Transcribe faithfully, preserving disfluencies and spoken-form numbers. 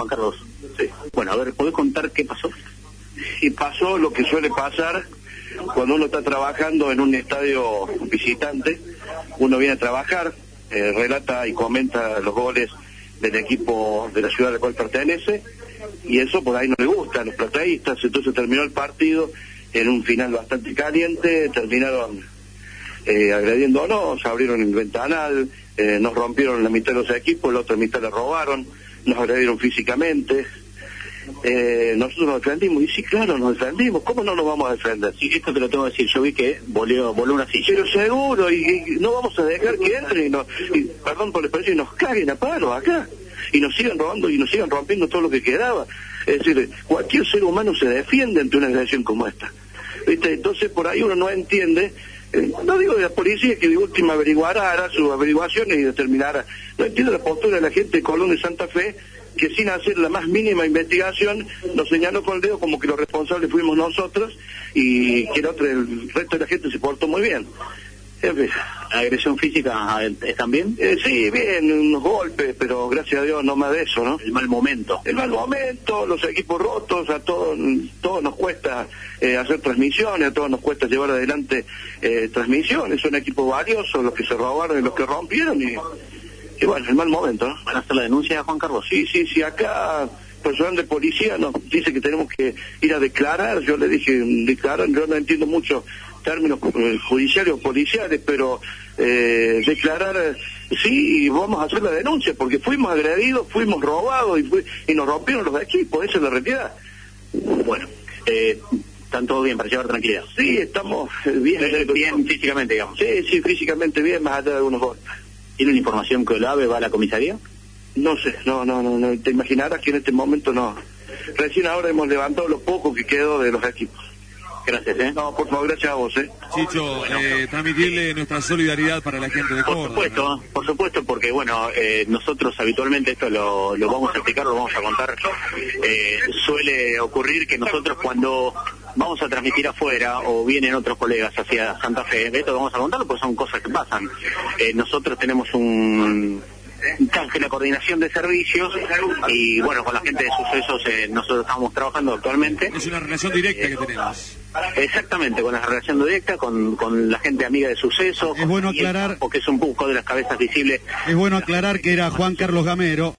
Carlos. Sí. Bueno, a ver, ¿podés contar qué pasó? Y pasó lo que suele pasar cuando uno está trabajando en un estadio visitante. Uno viene a trabajar, eh, relata y comenta los goles del equipo de la ciudad al cual pertenece, y eso por ahí no le gusta a los plateístas. Entonces terminó el partido en un final bastante caliente, terminaron eh, agrediéndonos, abrieron el ventanal, eh, nos rompieron la mitad de los equipos, la otra mitad la robaron, nos agredieron físicamente. Eh, nosotros nos defendimos, y sí, claro, nos defendimos. ¿Cómo no nos vamos a defender? Sí, esto te lo tengo que decir, yo vi que voló, voló una silla. Pero seguro, y, y no vamos a dejar que entren y, nos, y perdón por el precio, y nos caguen a palos acá, y nos sigan robando y nos sigan rompiendo todo lo que quedaba. Es decir, cualquier ser humano se defiende ante una agresión como esta, ¿viste? Entonces por ahí uno no entiende, eh, no digo de la policía que de última averiguará, hará sus averiguaciones y determinará. No entiendo la postura de la gente de Colón de Santa Fe, que sin hacer la más mínima investigación nos señaló con el dedo como que los responsables fuimos nosotros, y que el, otro, el resto de la gente se portó muy bien. Eh, ¿Agresión física están bien? Eh, sí, bien, unos golpes, pero gracias a Dios no más de eso, ¿no? El mal momento. El mal momento, los equipos rotos, a todos, todos nos cuesta eh, hacer transmisiones, a todos nos cuesta llevar adelante eh, transmisiones. Son equipos valiosos los que se robaron y los que rompieron, y, y bueno, el mal momento, ¿no? ¿Van a hacer la denuncia, Juan Carlos? Sí, sí, sí, acá personal de policía nos dice que tenemos que ir a declarar. Yo le dije, declarar, yo no entiendo mucho términos judiciales o policiales, pero eh, declarar, sí, y vamos a hacer la denuncia, porque fuimos agredidos, fuimos robados y, fui, y nos rompieron los equipos, esa es la realidad. Bueno, eh, ¿están todos bien para llevar tranquilidad? Sí, estamos bien. Eh, bien físicamente, digamos. Sí, sí, físicamente bien, más allá de algunos golpes. ¿Tienen información que Olave va a la comisaría? No sé, no, no, no, no, te imaginarás que en este momento no. Recién ahora hemos levantado lo poco que quedó de los equipos. Gracias, ¿eh? No, por favor, gracias a vos, ¿eh? Chicho, eh, transmitirle nuestra solidaridad para la gente de Por Córdoba. supuesto, ¿no? Por supuesto, porque bueno, eh, nosotros habitualmente esto lo, lo vamos a explicar, lo vamos a contar. Eh, suele ocurrir que nosotros cuando vamos a transmitir afuera o vienen otros colegas hacia Santa Fe, esto vamos a contarlo porque son cosas que pasan. Eh, nosotros tenemos un... canje la coordinación de servicios y bueno, con la gente de sucesos eh, nosotros estamos trabajando actualmente. Es una relación directa que tenemos. Exactamente, con la relación directa con, con la gente amiga de sucesos. Es bueno aclarar, porque es un poco de las cabezas visibles. Es bueno aclarar que era Juan Carlos Gamero.